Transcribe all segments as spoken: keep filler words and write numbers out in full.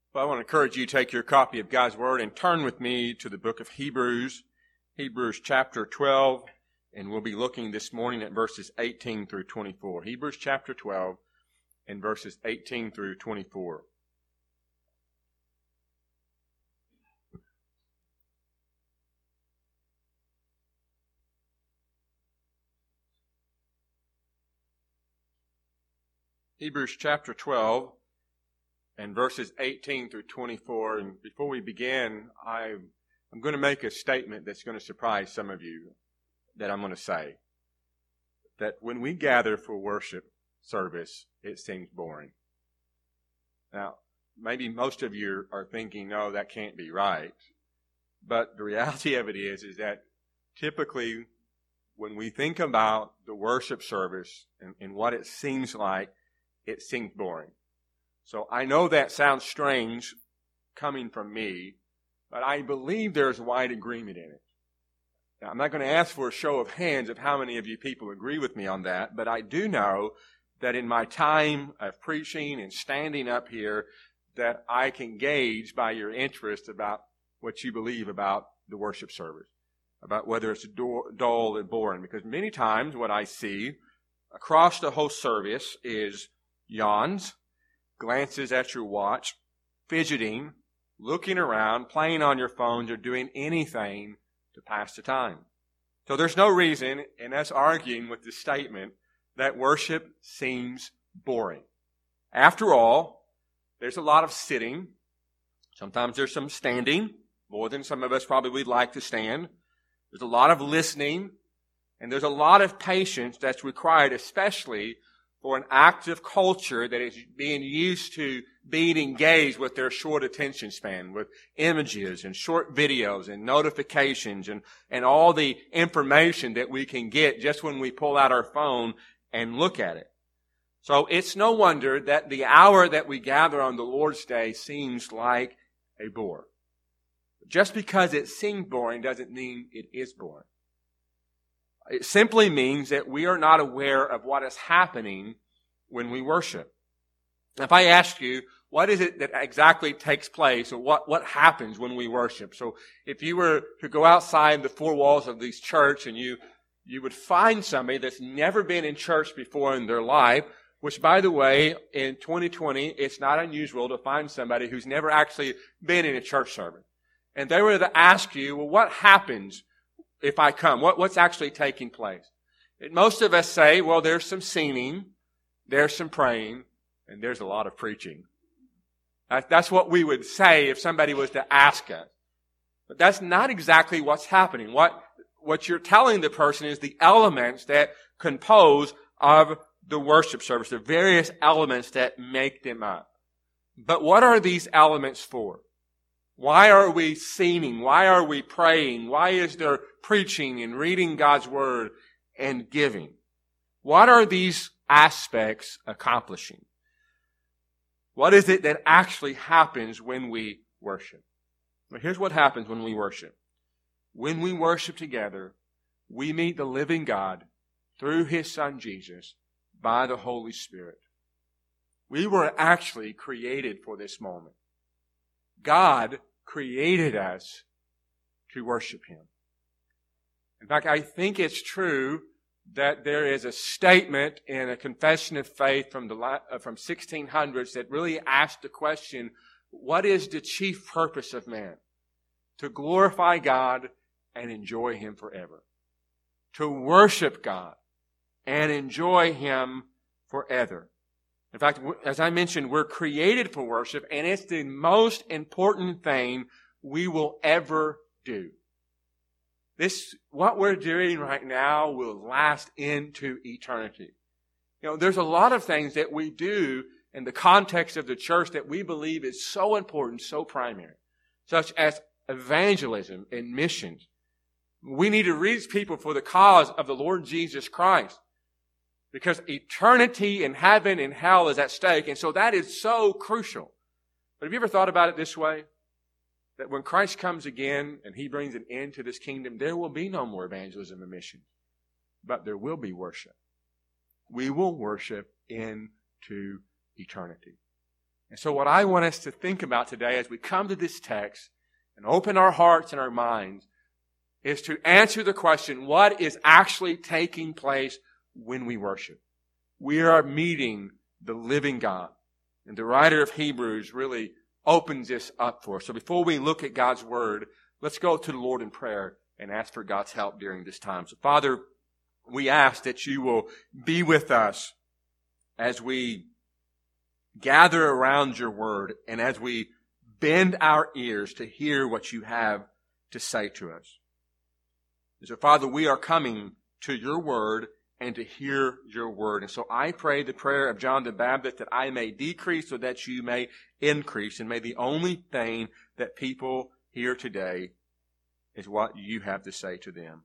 Well, I want to encourage you to take your copy of God's Word and turn with me to the book of Hebrews, Hebrews chapter twelve, and we'll be looking this morning at verses eighteen through twenty-four. Hebrews chapter twelve and verses eighteen through twenty-four. Hebrews chapter twelve and verses eighteen through twenty-four. And before we begin, I, I'm going to make a statement that's going to surprise some of you that I'm going to say. That when we gather for worship service, it seems boring. Now, maybe most of you are thinking, no, that can't be right. But the reality of it is, is that typically when we think about the worship service and, and what it seems like, it seems boring. So I know that sounds strange coming from me, but I believe there's wide agreement in it. Now, I'm not going to ask for a show of hands of how many of you people agree with me on that, but I do know that in my time of preaching and standing up here, that I can gauge by your interest about what you believe about the worship service, about whether it's dull and boring. Because many times what I see across the whole service is yawns, glances at your watch, fidgeting, looking around, playing on your phones, or doing anything to pass the time. So there's no reason in us arguing with the statement that worship seems boring. After all, there's a lot of sitting. Sometimes there's some standing, more than some of us probably would like to stand. There's a lot of listening, and there's a lot of patience that's required, especially for an active culture that is being used to being engaged with their short attention span, with images and short videos and notifications and, and all the information that we can get just when we pull out our phone and look at it. So it's no wonder that the hour that we gather on the Lord's Day seems like a bore. Just because it seems boring doesn't mean it is boring. It simply means that we are not aware of what is happening when we worship. If I ask you, what is it that exactly takes place, or what, what happens when we worship? So if you were to go outside the four walls of this church and you, you would find somebody that's never been in church before in their life, which, by the way, in twenty twenty, it's not unusual to find somebody who's never actually been in a church service. And they were to ask you, well, what happens if I come? What, what's actually taking place? And most of us say, well, there's some singing, there's some praying, and there's a lot of preaching. That's what we would say if somebody was to ask us. But that's not exactly what's happening. What, what you're telling the person is the elements that compose of the worship service, the various elements that make them up. But what are these elements for? Why are we singing? Why are we praying? Why is there preaching and reading God's Word and giving? What are these aspects accomplishing? What is it that actually happens when we worship? Well, here's what happens when we worship. When we worship together, we meet the living God through His Son Jesus by the Holy Spirit. We were actually created for this moment. God created us to worship Him. In fact, I think it's true that there is a statement in a confession of faith from the from sixteen hundreds that really asked the question, what is the chief purpose of man? To glorify God and enjoy Him forever. To worship God and enjoy Him forever. In fact, as I mentioned, we're created for worship, and it's the most important thing we will ever do. This, what we're doing right now will last into eternity. You know, there's a lot of things that we do in the context of the church that we believe is so important, so primary, such as evangelism and missions. We need to reach people for the cause of the Lord Jesus Christ. Because eternity in heaven and hell is at stake, and so that is so crucial. But have you ever thought about it this way? That when Christ comes again and He brings an end to this kingdom, there will be no more evangelism and mission. But there will be worship. We will worship into eternity. And so what I want us to think about today as we come to this text and open our hearts and our minds is to answer the question, what is actually taking place when we worship? We are meeting the living God. And the writer of Hebrews really opens this up for us. So before we look at God's Word, let's go to the Lord in prayer and ask for God's help during this time. So Father, we ask that you will be with us as we gather around your Word and as we bend our ears to hear what you have to say to us. So Father, we are coming to your Word and to hear your Word. And so I pray the prayer of John the Baptist that I may decrease so that you may increase. And may the only thing that people hear today is what you have to say to them.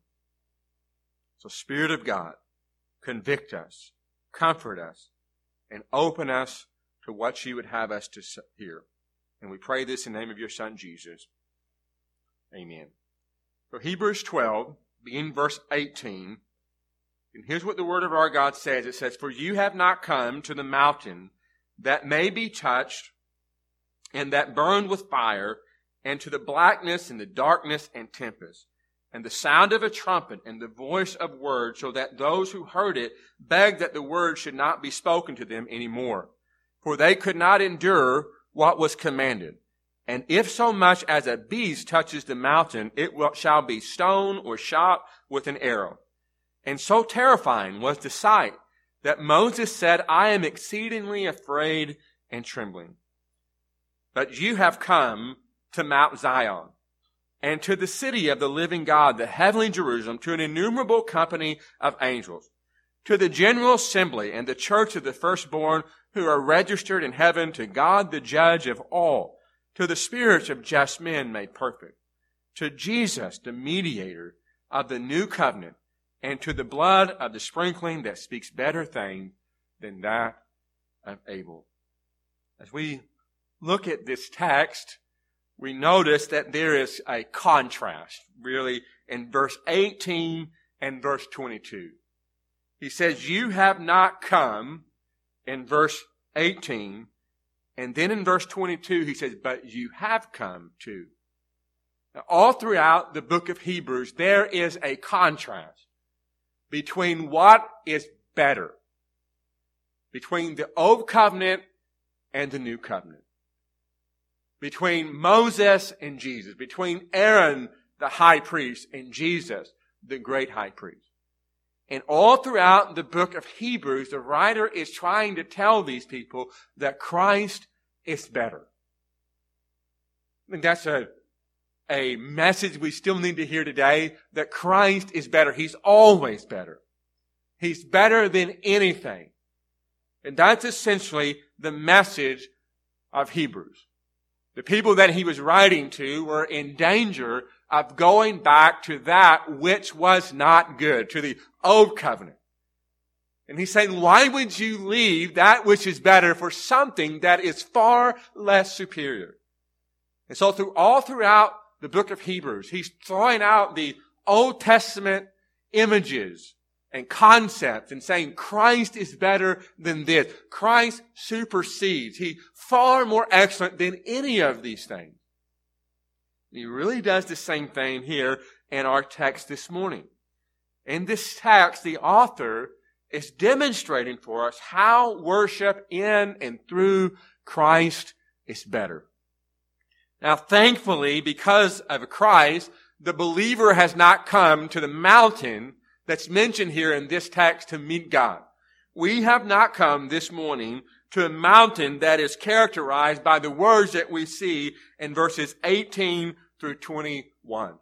So Spirit of God, convict us, comfort us, and open us to what you would have us to hear. And we pray this in the name of your Son, Jesus. Amen. So Hebrews twelve, beginning verse eighteen, and here's what the word of our God says. It says, "For you have not come to the mountain that may be touched and that burned with fire, and to the blackness and the darkness and tempest, and the sound of a trumpet and the voice of words, so that those who heard it begged that the word should not be spoken to them any more. For they could not endure what was commanded. And if so much as a beast touches the mountain, it will, shall be stoned or shot with an arrow. And so terrifying was the sight that Moses said, I am exceedingly afraid and trembling. But you have come to Mount Zion, and to the city of the living God, the heavenly Jerusalem, to an innumerable company of angels, to the general assembly and the church of the firstborn who are registered in heaven, to God the judge of all, to the spirits of just men made perfect, to Jesus the mediator of the new covenant, and to the blood of the sprinkling that speaks better things than that of Abel." As we look at this text, we notice that there is a contrast, really, in verse eighteen and verse twenty-two. He says, you have not come, in verse eighteen, and then in verse twenty-two, he says, but you have come to. Now, all throughout the book of Hebrews, there is a contrast between what is better, between the old covenant and the new covenant, between Moses and Jesus, between Aaron, the high priest, and Jesus, the great high priest. And all throughout the book of Hebrews, the writer is trying to tell these people that Christ is better. And that's a, a message we still need to hear today, that Christ is better. He's always better. He's better than anything. And that's essentially the message of Hebrews. The people that he was writing to were in danger of going back to that which was not good, to the old covenant. And he's saying, why would you leave that which is better for something that is far less superior? And so through all throughout the book of Hebrews, he's throwing out the Old Testament images and concepts and saying Christ is better than this. Christ supersedes. He's far more excellent than any of these things. He really does the same thing here in our text this morning. In this text, the author is demonstrating for us how worship in and through Christ is better. Now, thankfully, because of Christ, the believer has not come to the mountain that's mentioned here in this text to meet God. We have not come this morning to a mountain that is characterized by the words that we see in verses eighteen through twenty-one.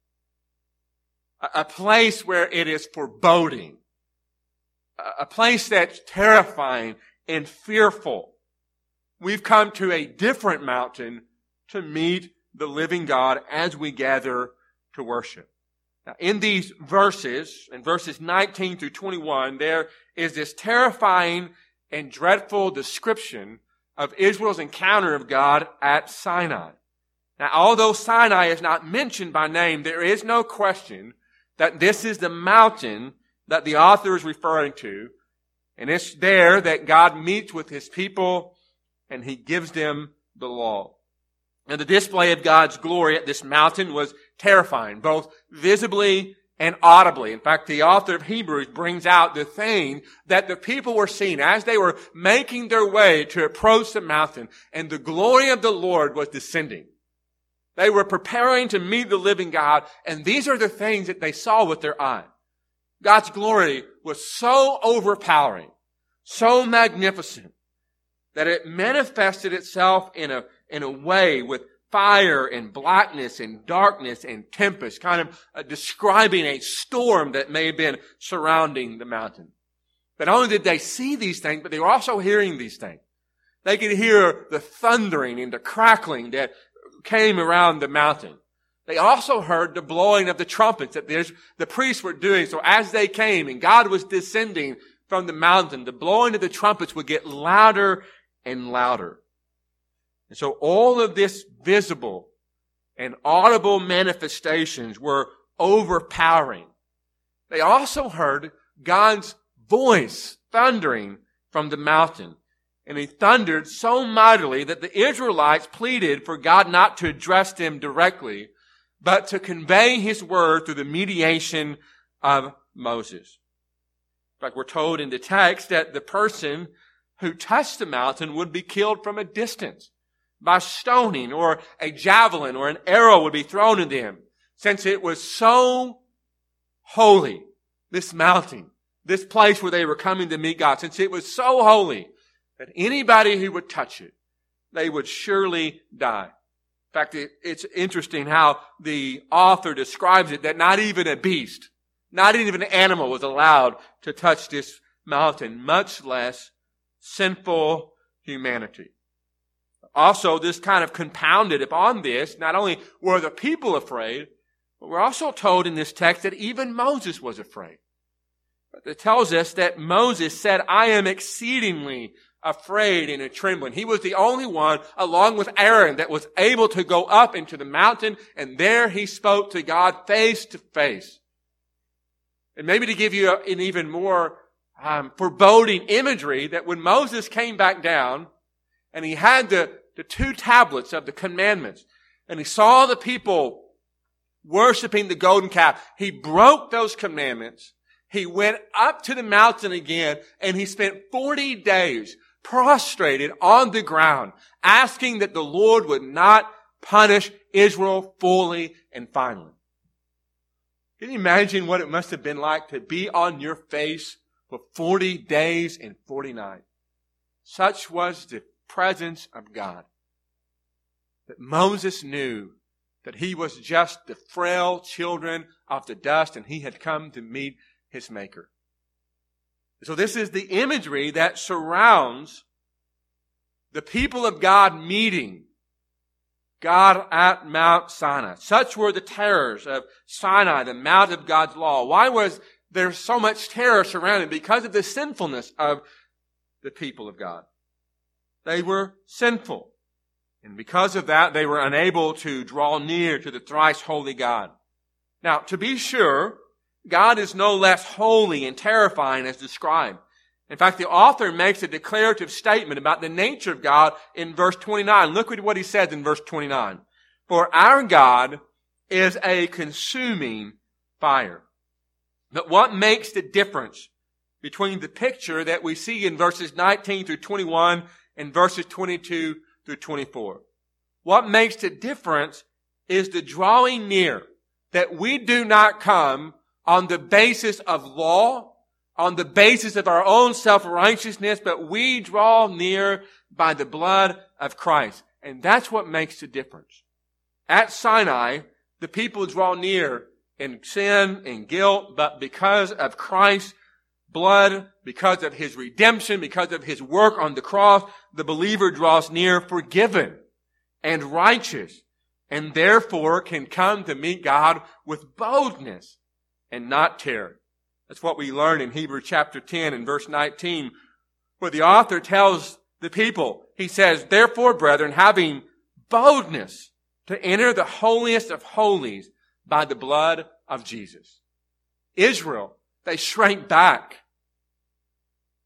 A place where it is foreboding. A place that's terrifying and fearful. We've come to a different mountain to meet the living God as we gather to worship. Now, in these verses, in verses nineteen through twenty-one, there is this terrifying and dreadful description of Israel's encounter of God at Sinai. Now, although Sinai is not mentioned by name, there is no question that this is the mountain that the author is referring to. And it's there that God meets with his people and he gives them the law. And the display of God's glory at this mountain was terrifying, both visibly and audibly. In fact, the author of Hebrews brings out the thing that the people were seeing as they were making their way to approach the mountain, and the glory of the Lord was descending. They were preparing to meet the living God, and these are the things that they saw with their eye. God's glory was so overpowering, so magnificent, that it manifested itself in a, in a way with fire and blackness and darkness and tempest, kind of uh, describing a storm that may have been surrounding the mountain. But not only did they see these things, but they were also hearing these things. They could hear the thundering and the crackling that came around the mountain. They also heard the blowing of the trumpets that the priests were doing. So as they came and God was descending from the mountain, the blowing of the trumpets would get louder and louder. And so all of this visible and audible manifestations were overpowering. They also heard God's voice thundering from the mountain. And he thundered so mightily that the Israelites pleaded for God not to address them directly, but to convey his word through the mediation of Moses. In fact, we're told in the text that the person who touched the mountain would be killed from a distance by stoning, or a javelin or an arrow would be thrown at them, since it was so holy, this mountain, this place where they were coming to meet God, since it was so holy that anybody who would touch it, they would surely die. In fact, it, it's interesting how the author describes it, that not even a beast, not even an animal was allowed to touch this mountain, much less sinful humanity. Also, this kind of compounded upon this, not only were the people afraid, but we're also told in this text that even Moses was afraid. It tells us that Moses said, I am exceedingly afraid and trembling. He was the only one, along with Aaron, that was able to go up into the mountain, and there he spoke to God face to face. And maybe to give you an even more um, foreboding imagery, that when Moses came back down, and he had the the two tablets of the commandments, and he saw the people worshiping the golden calf, he broke those commandments. He went up to the mountain again, and he spent forty days prostrated on the ground, asking that the Lord would not punish Israel fully and finally. Can you imagine what it must have been like to be on your face for forty days and forty nights? Such was the presence of God, that Moses knew that he was just the frail children of the dust, and he had come to meet his Maker. So this is the imagery that surrounds the people of God meeting God at Mount Sinai. Such were the terrors of Sinai, the Mount of God's law. Why was there so much terror surrounding? Because of the sinfulness of the people of God. They were sinful. And because of that, they were unable to draw near to the thrice holy God. Now, to be sure, God is no less holy and terrifying as described. In fact, the author makes a declarative statement about the nature of God in verse twenty-nine. Look at what he says in verse twenty-nine. For our God is a consuming fire. But what makes the difference between the picture that we see in verses nineteen through twenty-one and verses twenty-two through twenty-four. What makes the difference is the drawing near, that we do not come on the basis of law, on the basis of our own self-righteousness, but we draw near by the blood of Christ. And that's what makes the difference. At Sinai, the people draw near in sin and guilt, but because of Christ's blood, because of his redemption, because of his work on the cross, the believer draws near forgiven and righteous, and therefore can come to meet God with boldness and not terror. That's what we learn in Hebrews chapter ten and verse nineteen, where the author tells the people, he says, therefore, brethren, having boldness to enter the holiest of holies by the blood of Jesus. Israel, they shrank back.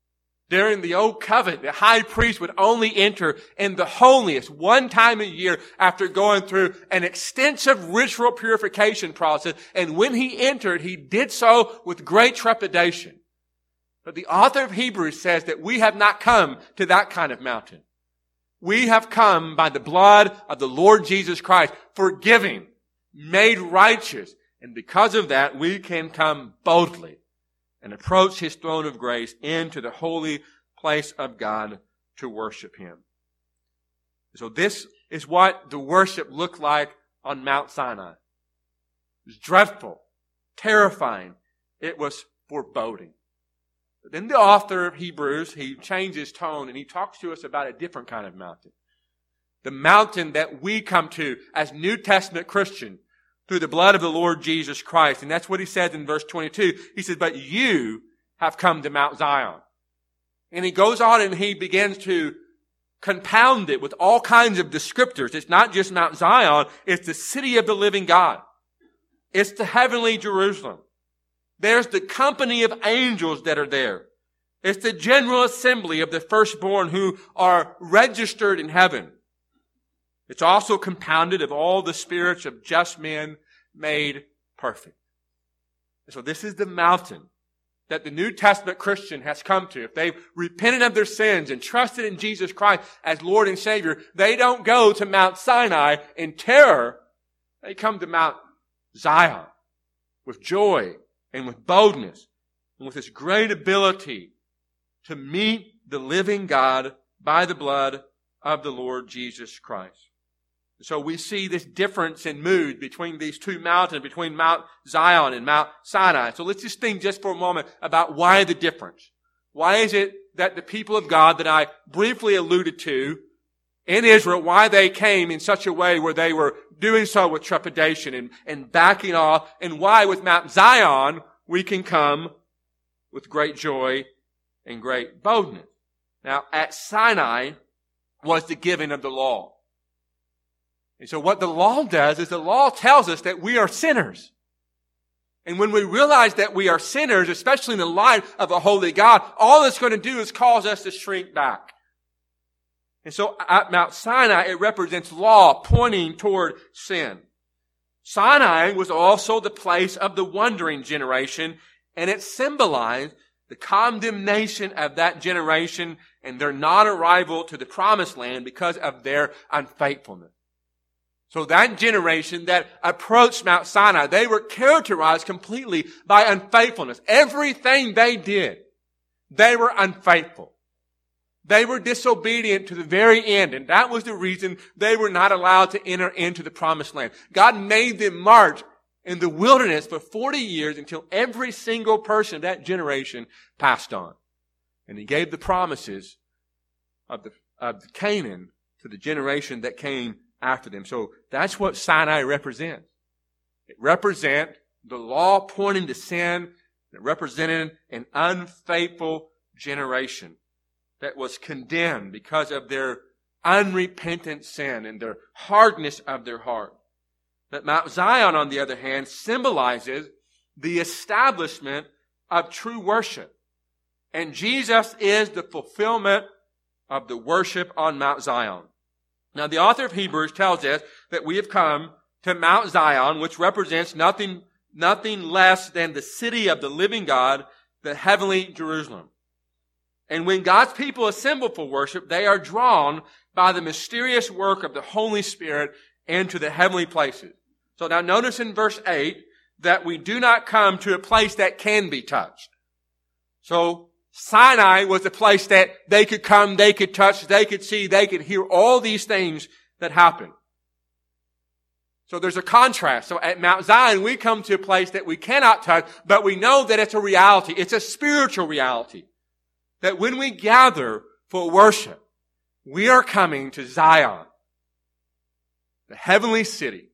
During the old covenant, the high priest would only enter in the holiest one time a year after going through an extensive ritual purification process. And when he entered, he did so with great trepidation. But the author of Hebrews says that we have not come to that kind of mountain. We have come by the blood of the Lord Jesus Christ, forgiving, made righteous. And because of that, we can come boldly and approach his throne of grace into the holy place of God to worship him. So this is what the worship looked like on Mount Sinai. It was dreadful, terrifying. It was foreboding. But then the author of Hebrews, he changed his tone and he talks to us about a different kind of mountain. The mountain that we come to as New Testament Christians through the blood of the Lord Jesus Christ. And that's what he says in verse twenty-two. He says, but you have come to Mount Zion. And he goes on and he begins to compound it with all kinds of descriptors. It's not just Mount Zion. It's the city of the living God. It's the heavenly Jerusalem. There's the company of angels that are there. It's the general assembly of the firstborn who are registered in heaven. It's also compounded of all the spirits of just men made perfect. And so this is the mountain that the New Testament Christian has come to. If they've repented of their sins and trusted in Jesus Christ as Lord and Savior, they don't go to Mount Sinai in terror. They come to Mount Zion with joy and with boldness and with this great ability to meet the living God by the blood of the Lord Jesus Christ. So we see this difference in mood between these two mountains, between Mount Zion and Mount Sinai. So let's just think just for a moment about why the difference. Why is it that the people of God that I briefly alluded to in Israel, why they came in such a way where they were doing so with trepidation and, and backing off, and why with Mount Zion we can come with great joy and great boldness. Now, at Sinai was the giving of the law. And so what the law does is the law tells us that we are sinners. And when we realize that we are sinners, especially in the light of a holy God, all it's going to do is cause us to shrink back. And so at Mount Sinai, it represents law pointing toward sin. Sinai was also the place of the wandering generation, and it symbolized the condemnation of that generation and their non-arrival to the promised land because of their unfaithfulness. So that generation that approached Mount Sinai, they were characterized completely by unfaithfulness. Everything they did, they were unfaithful. They were disobedient to the very end, and that was the reason they were not allowed to enter into the promised land. God made them march in the wilderness for forty years until every single person of that generation passed on. And he gave the promises of the, of the Canaan to the generation that came after them. So that's what Sinai represents. It represents the law pointing to sin. It represented an unfaithful generation that was condemned because of their unrepentant sin and their hardness of their heart. But Mount Zion, on the other hand, symbolizes the establishment of true worship. And Jesus is the fulfillment of the worship on Mount Zion. Now, the author of Hebrews tells us that we have come to Mount Zion, which represents nothing, nothing less than the city of the living God, the heavenly Jerusalem. And when God's people assemble for worship, they are drawn by the mysterious work of the Holy Spirit into the heavenly places. So now notice in verse eight that we do not come to a place that can be touched. So Sinai was a place that they could come, they could touch, they could see, they could hear all these things that happen. So there's a contrast. So at Mount Zion, we come to a place that we cannot touch, but we know that it's a reality. It's a spiritual reality. That when we gather for worship, we are coming to Zion, the heavenly city,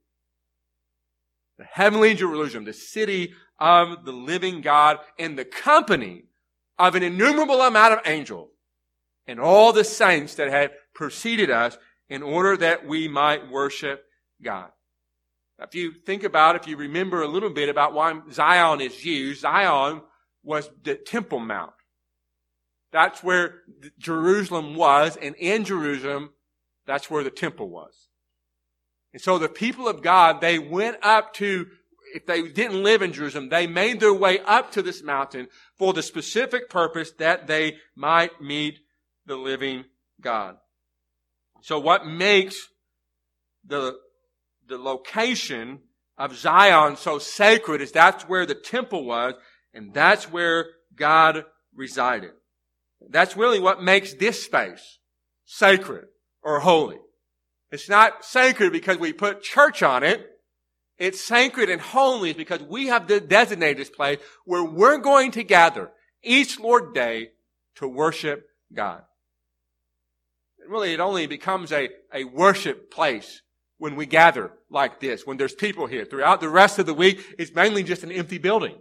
the heavenly Jerusalem, the city of the living God, in the company of an innumerable amount of angels and all the saints that have preceded us in order that we might worship God. Now, if you think about, if you remember a little bit about why Zion is used, Zion was the Temple Mount. That's where Jerusalem was, and in Jerusalem, that's where the temple was. And so the people of God, they went up to, if they didn't live in Jerusalem, they made their way up to this mountain for the specific purpose that they might meet the living God. So what makes the, the location of Zion so sacred is that's where the temple was, and that's where God resided. That's really what makes this space sacred or holy. It's not sacred because we put church on it. It's sacred and holy because we have designated this place where we're going to gather each Lord's Day to worship God. And really, it only becomes a, a worship place when we gather like this, when there's people here. Throughout the rest of the week, it's mainly just an empty building.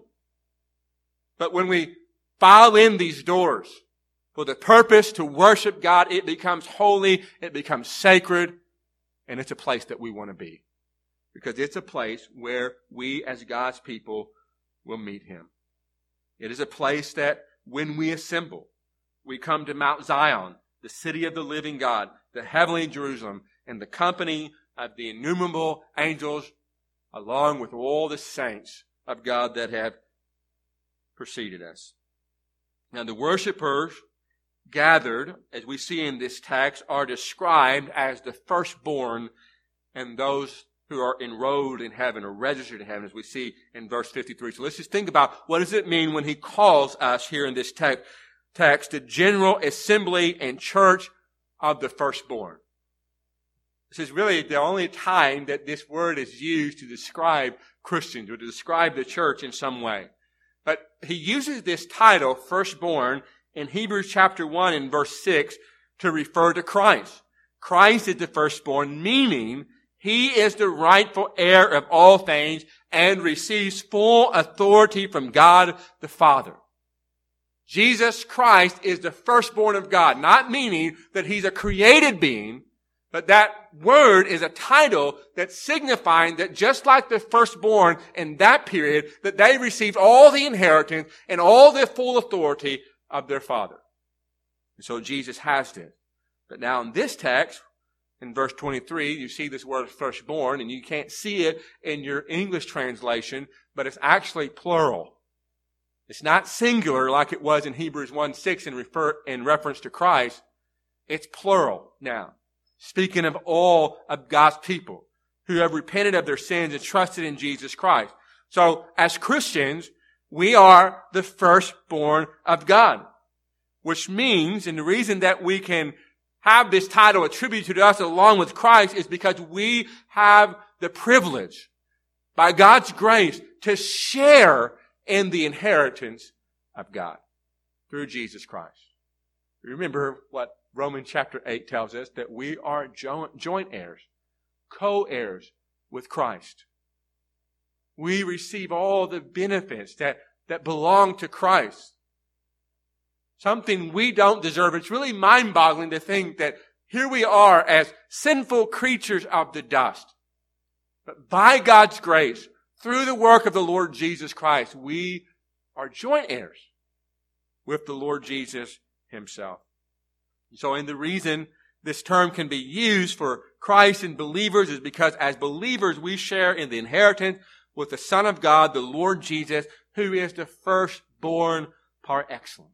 But when we file in these doors for the purpose to worship God, it becomes holy, it becomes sacred, and it's a place that we want to be. Because it's a place where we as God's people will meet Him. It is a place that when we assemble, we come to Mount Zion, the city of the living God, the heavenly Jerusalem, and the company of the innumerable angels, along with all the saints of God that have preceded us. Now the worshipers gathered, as we see in this text, are described as the firstborn and those who are enrolled in heaven or registered in heaven, as we see in verse fifty-three. So let's just think about what does it mean when he calls us here in this text, text the general assembly and church of the firstborn. This is really the only time that this word is used to describe Christians or to describe the church in some way. But he uses this title, firstborn, in Hebrews chapter one and verse six to refer to Christ. Christ is the firstborn, meaning He is the rightful heir of all things and receives full authority from God the Father. Jesus Christ is the firstborn of God, not meaning that He's a created being, but that word is a title that's signifying that just like the firstborn in that period, that they received all the inheritance and all the full authority of their Father. And so Jesus has this. But now in this text, in verse twenty-three, you see this word firstborn, and you can't see it in your English translation, but it's actually plural. It's not singular like it was in Hebrews one six in, refer, in reference to Christ. It's plural now, speaking of all of God's people who have repented of their sins and trusted in Jesus Christ. So as Christians, we are the firstborn of God, which means, and the reason that we can have this title attributed to us along with Christ is because we have the privilege, by God's grace, to share in the inheritance of God through Jesus Christ. Remember what Romans chapter eight tells us, that we are joint, joint heirs, co-heirs with Christ. We receive all the benefits that, that belong to Christ. Something we don't deserve. It's really mind-boggling to think that here we are as sinful creatures of the dust. But by God's grace, through the work of the Lord Jesus Christ, we are joint heirs with the Lord Jesus Himself. So, and the reason this term can be used for Christ and believers is because as believers we share in the inheritance with the Son of God, the Lord Jesus, who is the firstborn par excellence.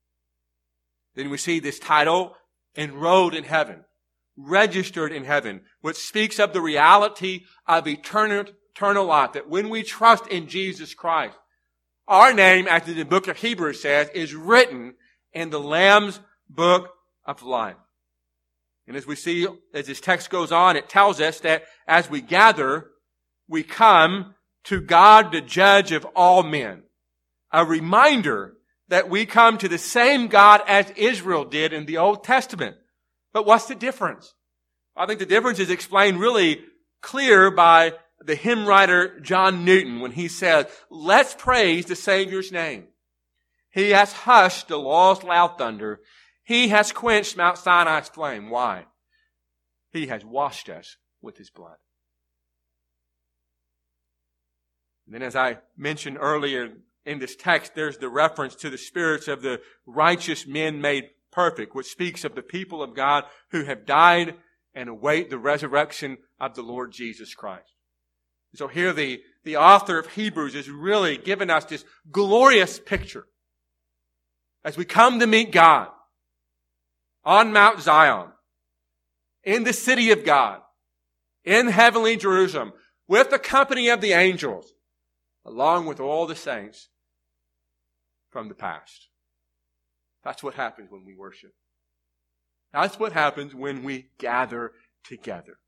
Then we see this title, enrolled in heaven, registered in heaven, which speaks of the reality of eternal, eternal life, that when we trust in Jesus Christ, our name, as the book of Hebrews says, is written in the Lamb's book of life. And as we see, as this text goes on, it tells us that as we gather, we come to God, the judge of all men. A reminder that we come to the same God as Israel did in the Old Testament. But what's the difference? I think the difference is explained really clear by the hymn writer John Newton when he says, "Let's praise the Savior's name. He has hushed the law's loud thunder. He has quenched Mount Sinai's flame." Why? He has washed us with His blood. And then as I mentioned earlier in this text, there's the reference to the spirits of the righteous men made perfect, which speaks of the people of God who have died and await the resurrection of the Lord Jesus Christ. So here the, the author of Hebrews is really giving us this glorious picture as we come to meet God on Mount Zion, in the city of God, in heavenly Jerusalem, with the company of the angels, along with all the saints from the past. That's what happens when we worship. That's what happens when we gather together.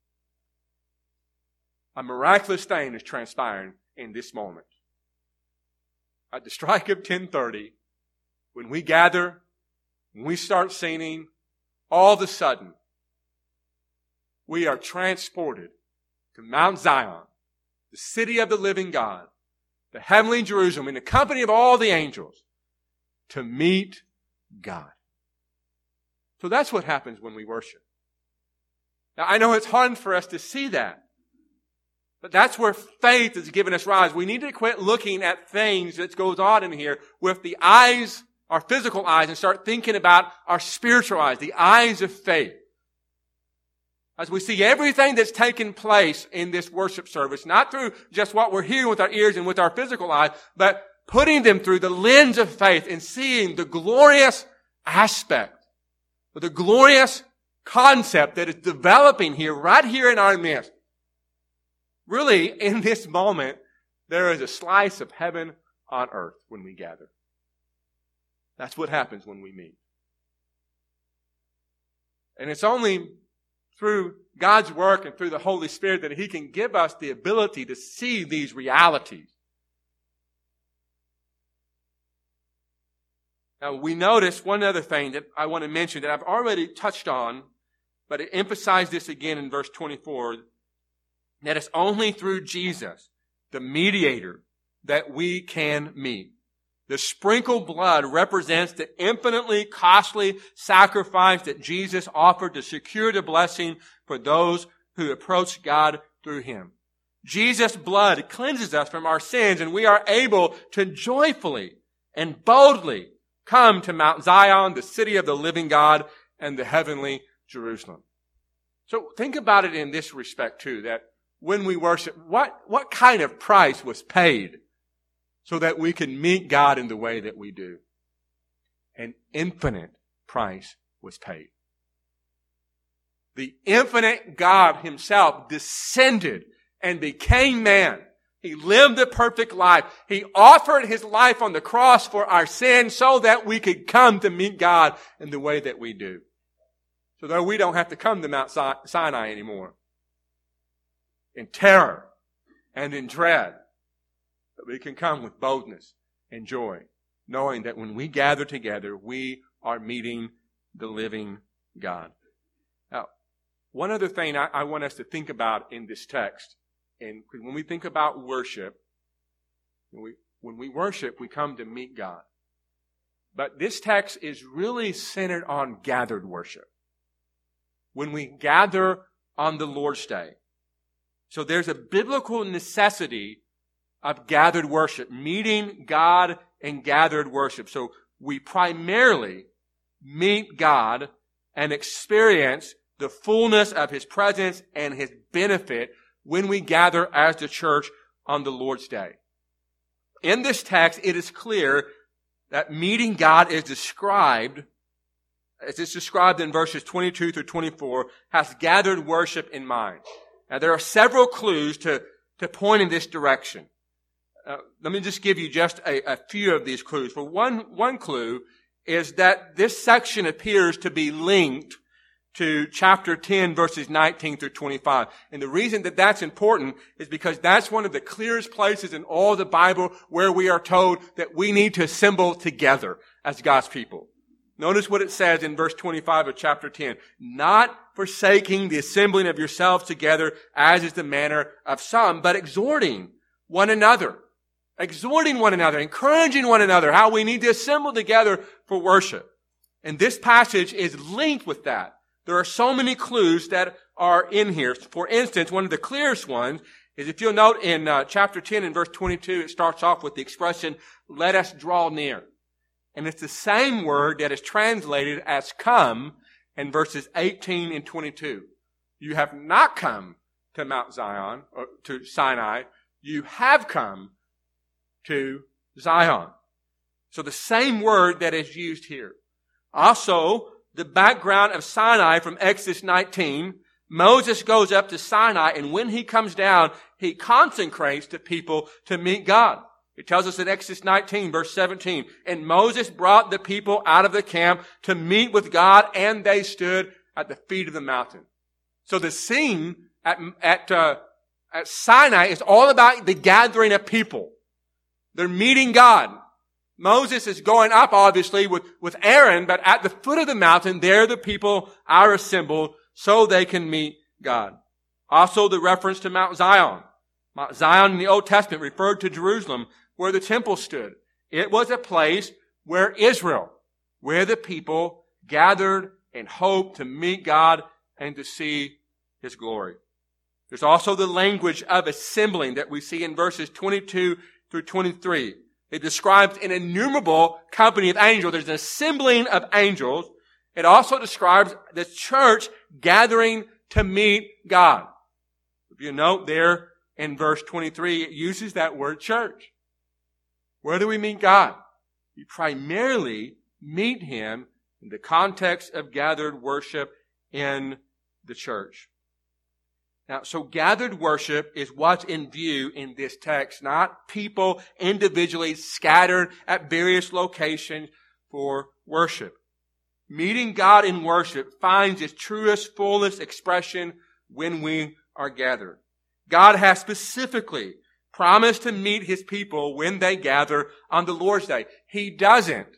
A miraculous thing is transpiring in this moment. At the strike of ten thirty, when we gather, when we start singing, all of a sudden, we are transported to Mount Zion, the city of the living God, the heavenly Jerusalem, in the company of all the angels, to meet God. So that's what happens when we worship. Now, I know it's hard for us to see that, but that's where faith is giving us rise. We need to quit looking at things that goes on in here with the eyes, our physical eyes, and start thinking about our spiritual eyes, the eyes of faith. As we see everything that's taken place in this worship service, not through just what we're hearing with our ears and with our physical eyes, but putting them through the lens of faith and seeing the glorious aspect, the glorious concept that is developing here, right here in our midst. Really, in this moment, there is a slice of heaven on earth when we gather. That's what happens when we meet. And it's only through God's work and through the Holy Spirit that He can give us the ability to see these realities. Now, we notice one other thing that I want to mention that I've already touched on, but it emphasized this again in verse twenty-four, that it's only through Jesus, the mediator, that we can meet. The sprinkled blood represents the infinitely costly sacrifice that Jesus offered to secure the blessing for those who approach God through Him. Jesus' blood cleanses us from our sins, and we are able to joyfully and boldly come to Mount Zion, the city of the living God, and the heavenly Jerusalem. So think about it in this respect too, that when we worship, what, what kind of price was paid so that we can meet God in the way that we do? An infinite price was paid. The infinite God Himself descended and became man. He lived a perfect life. He offered His life on the cross for our sins so that we could come to meet God in the way that we do. So that we don't have to come to Mount Sinai anymore in terror and in dread, but we can come with boldness and joy, knowing that when we gather together, we are meeting the living God. Now, one other thing I, I want us to think about in this text, and when we think about worship, when we, when we worship, we come to meet God. But this text is really centered on gathered worship. When we gather on the Lord's Day. So there's a biblical necessity of gathered worship, meeting God in gathered worship. So we primarily meet God and experience the fullness of His presence and His benefit when we gather as the church on the Lord's Day. In this text, it is clear that meeting God is described, as it's described in verses twenty-two through twenty-four, has gathered worship in mind. Now, there are several clues to, to point in this direction. Uh, let me just give you just a, a few of these clues. For one, one clue is that this section appears to be linked to chapter ten, verses nineteen through twenty-five. And the reason that that's important is because that's one of the clearest places in all the Bible where we are told that we need to assemble together as God's people. Notice what it says in verse twenty-five of chapter ten. Not forsaking the assembling of yourselves together, as is the manner of some, but exhorting one another. Exhorting one another, encouraging one another, how we need to assemble together for worship. And this passage is linked with that. There are so many clues that are in here. For instance, one of the clearest ones is if you'll note in uh, chapter ten and verse twenty-two, it starts off with the expression, let us draw near. And it's the same word that is translated as come in verses eighteen and twenty-two. You have not come to Mount Zion, or to Sinai. You have come to Zion. So the same word that is used here. Also, the background of Sinai from Exodus nineteen, Moses goes up to Sinai, and when he comes down, he consecrates the people to meet God. It tells us in Exodus nineteen, verse seventeen, and Moses brought the people out of the camp to meet with God, and they stood at the feet of the mountain. So the scene at, at, uh, at Sinai is all about the gathering of people. They're meeting God. Moses is going up, obviously, with, with Aaron, but at the foot of the mountain, there the people are assembled so they can meet God. Also, the reference to Mount Zion. Mount Zion in the Old Testament referred to Jerusalem, where the temple stood. It was a place where Israel, where the people gathered in hope to meet God and to see His glory. There's also the language of assembling that we see in verses twenty-two through twenty-three. It describes an innumerable company of angels. There's an assembling of angels. It also describes the church gathering to meet God. If you note there in verse twenty-three, it uses that word church. Where do we meet God? We primarily meet Him in the context of gathered worship in the church. Now, so gathered worship is what's in view in this text, not people individually scattered at various locations for worship. Meeting God in worship finds its truest, fullest expression when we are gathered. God has specifically promised to meet His people when they gather on the Lord's Day. He doesn't.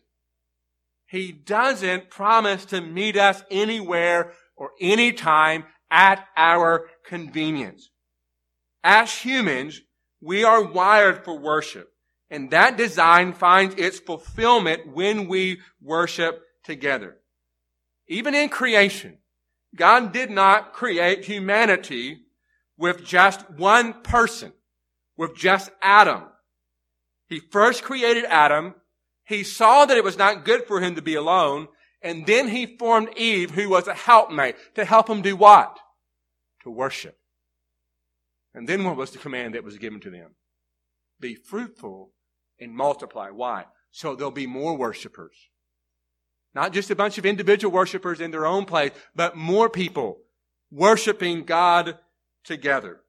He doesn't promise to meet us anywhere or anytime at our convenience. As humans, we are wired for worship, and that design finds its fulfillment when we worship together. Even in creation, God did not create humanity with just one person, with just Adam. He first created Adam. He saw that it was not good for him to be alone, and then He formed Eve, who was a helpmate, to help him do what? To worship. And then what was the command that was given to them? Be fruitful and multiply. Why? So there'll be more worshipers. Not just a bunch of individual worshipers in their own place, but more people worshiping God together.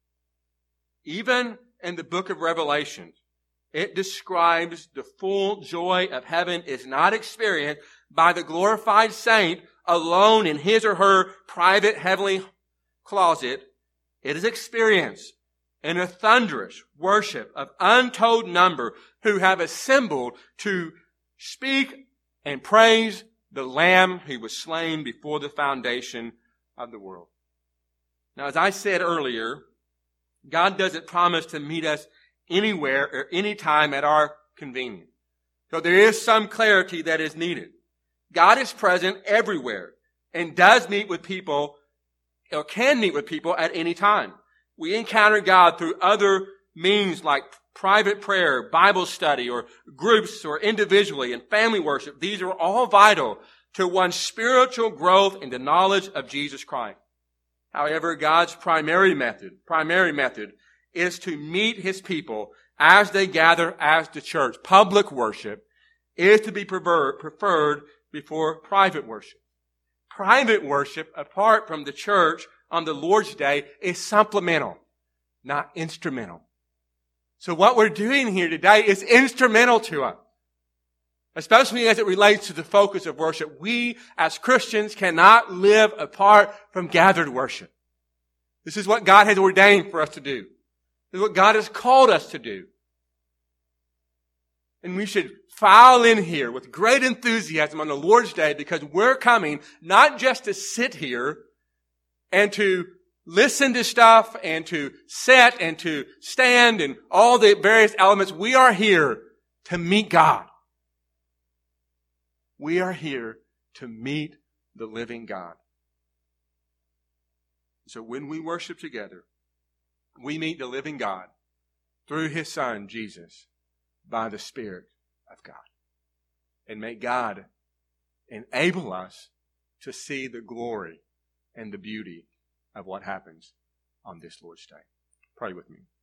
Even in the book of Revelation, it describes the full joy of heaven is not experienced by the glorified saint alone in his or her private heavenly closet. It is experienced in a thunderous worship of untold number who have assembled to speak and praise the Lamb who was slain before the foundation of the world. Now, as I said earlier, God doesn't promise to meet us anywhere or anytime at our convenience. So there is some clarity that is needed. God is present everywhere and does meet with people or can meet with people at any time. We encounter God through other means like private prayer, Bible study, or groups, or individually, and family worship. These are all vital to one's spiritual growth in the knowledge of Jesus Christ. However, God's primary method, primary method is to meet His people as they gather as the church. Public worship is to be preferred, preferred before private worship. Private worship, apart from the church on the Lord's Day, is supplemental, not instrumental. So what we're doing here today is instrumental to us, especially as it relates to the focus of worship. We, as Christians, cannot live apart from gathered worship. This is what God has ordained for us to do. This is what God has called us to do. And we should file in here with great enthusiasm on the Lord's Day because we're coming not just to sit here and to listen to stuff and to sit and to stand and all the various elements. We are here to meet God. We are here to meet the living God. So when we worship together, we meet the living God through His Son, Jesus, by the Spirit of God. And may God enable us to see the glory and the beauty of what happens on this Lord's Day. Pray with me.